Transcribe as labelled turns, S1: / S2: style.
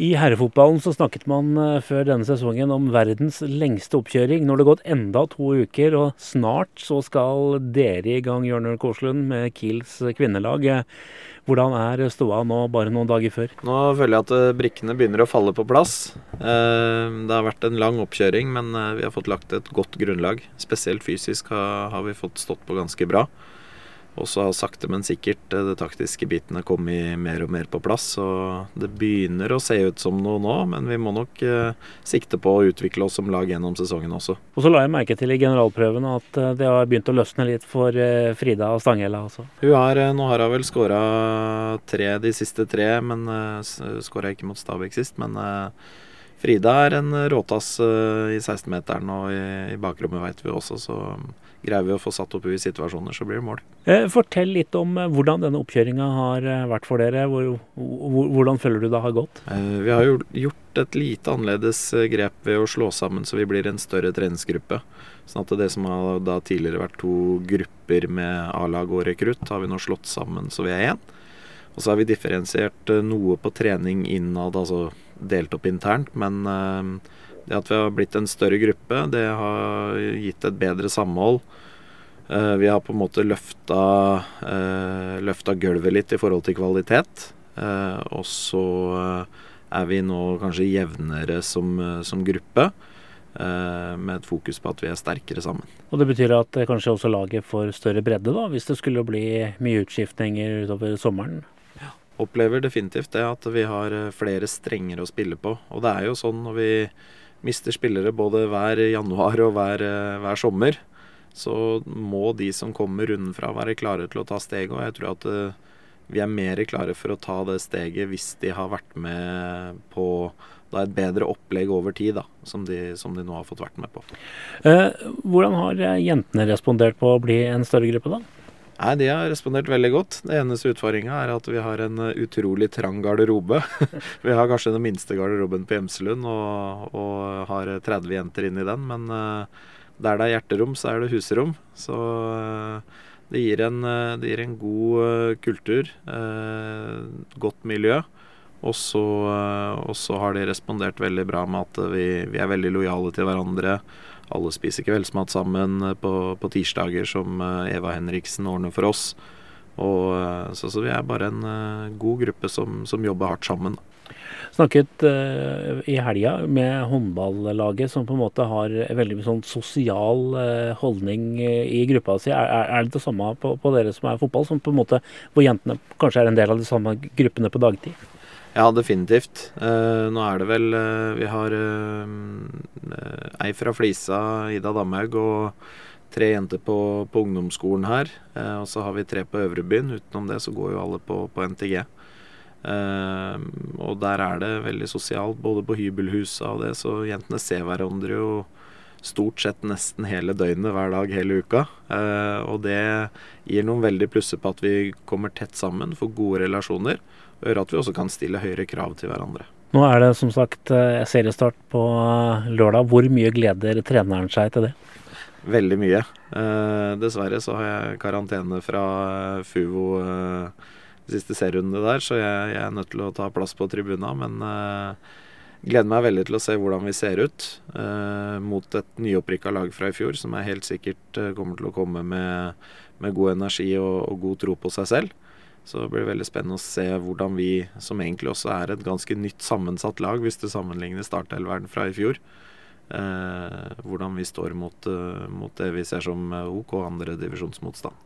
S1: I herrefotballen så snakket man før denne sesongen om verdens lengste oppkjøring. Nå har det gått enda 2 uker, og snart så skal dere i gang, Jørn Kårslund, med Kiels kvinnelag. Hvordan er ståa nå, bare noen dager før?
S2: Nå føler jeg at brikkene begynner å falle på plass. Det har vært en lang oppkjøring, men vi har fått lagt et godt grunnlag. Spesielt fysisk har vi fått stått på ganske bra. Og så har sakte, men sikkert de taktiske bitene kommet mer og mer på plass. Så det begynner å se ut som noe nå, men vi må nok sikte på å utvikle oss som lag gjennom sesongen også.
S1: Og så la jeg merke til i generalprøven at det har begynt å løsne litt for Frida Stanghelle. Altså.
S2: Nå har hun vel skåret 3 de siste 3, men skåret ikke mot Stabæk sist. Men Frida er en råtass i 16-meteren, og i bakrommet vet vi også, så greier vi å få satt opp i situasjoner, så blir det mål.
S1: Fortell litt om hvordan denne oppkjøringen har vært for dere. Hvordan føler du det har gått?
S2: Vi har jo gjort et lite annerledes grep ved å slå sammen, så vi blir en større treningsgruppe. Sånn at det som har da tidligere vært 2 grupper med A-lag og rekrutt, har vi nå slått sammen så vi er 1. Og så har vi differensiert noe på trening innad, altså delt opp internt, men det at vi har blitt en større gruppe, det har gitt et bedre samhold. Vi har på en måte løfta gulvet litt i forhold til kvalitet, og så er vi nå kanskje jevnere som gruppe, med et fokus på at vi er sterkere sammen.
S1: Og det betyr at kanskje også laget får større bredde da, hvis det skulle bli mye utskiftninger utover sommeren?
S2: Opplever definitivt det at vi har flere strenger å spille på, og det er jo sånn når vi mister spillere både hver januar og hver sommer, så må de som kommer rundenfra være klare til å ta steg, og jeg tror at vi er mer klare for å ta det steget hvis de har vært med på et bedre opplegg over tid, da, som de nå har fått vært med på.
S1: Hvordan har jentene respondert på å bli en større gruppe da?
S2: Nei, de har respondert veldig godt. Det eneste utfordringen er at vi har en utrolig trang garderobe. Vi har kanskje den minste garderoben på Gjemselund og har 30 jenter inn i den, men der det er hjerterom, så er det husrom. Så det gir en god kultur, godt miljø. Og så har de respondert veldig bra med at vi er veldig lojale til hverandre. Alle spiser kveldsmat sammen på tirsdager som Eva Henriksen ordner for oss. Og så vi er bare en god gruppe som jobber hardt sammen.
S1: Snakket i helga med håndballaget som på en måte har veldig sånn sosial holdning i gruppa si. Er det samme på dere som er fotball, som på en måte, hvor jentene kanskje er en del av de samme gruppene på dagtid?
S2: Ja, definitivt. Nå er det vel, vi har ei fra Flisa, Ida Damhaug, og 3 jenter på ungdomsskolen her. Og så har vi 3 på Øvrebyen. Utenom det så går jo alle på NTG. Og der er det veldig sosialt, både på hybelhuset og det, så jentene ser hverandre jo stort sett nesten hele døgnet, hver dag, hele uka. Og det gir noen veldig plusser på at vi kommer tett sammen, får gode relasjoner, og gjør at vi også kan stille høyere krav til hverandre.
S1: Nå er det som sagt seriestart på lørdag. Hvor mye gleder treneren seg til det?
S2: Veldig mye. Dessverre så har jeg karantene fra FUVO siste serierunde der, så jeg er nødt til å ta plass på tribuna, men gleder meg veldig til å se hvordan vi ser ut mot et nyopprykket lag fra i fjor, som jeg helt sikkert kommer til å komme med god energi og god tro på seg selv. Så det blir veldig spennende å se hvordan vi, som egentlig også er et ganske nytt sammensatt lag, hvis det sammenligner startelveren fra i fjor, hvordan vi står mot det vi ser som OK andre divisjonsmotstand.